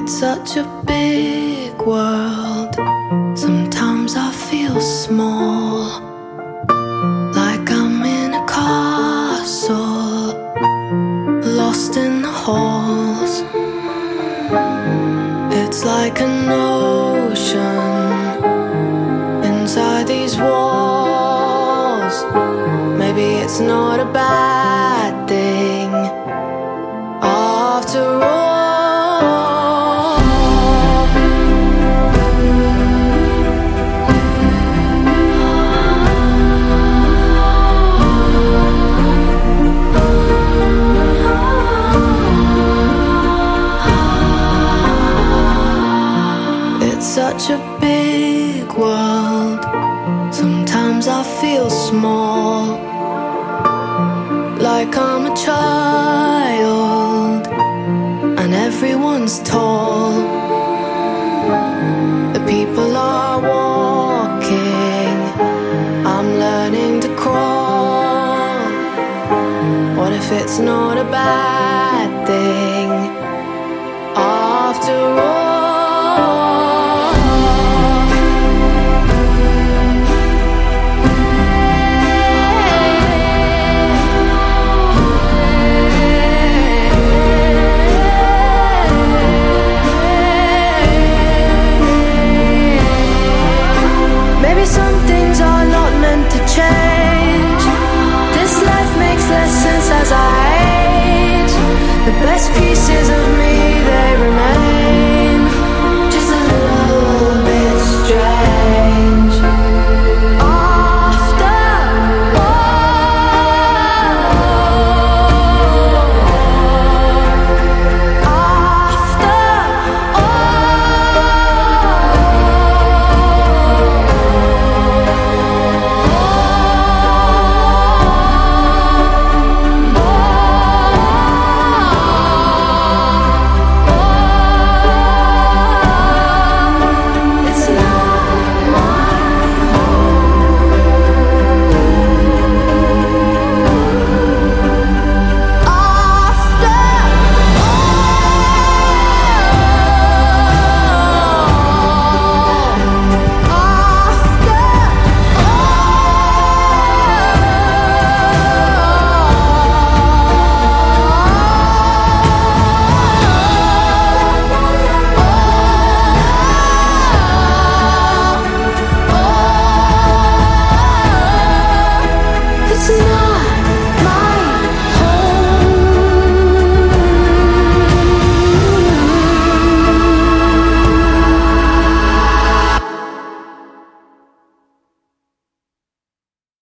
Such a big world. Sometimes I feel small, like I'm in a castle, lost in the halls. It's like an ocean inside these walls. Maybe it's not a bad thing after all. Such a big world. Sometimes I feel small, like I'm a child and everyone's tall. The people are walking, I'm learning to crawl. What if it's not a bad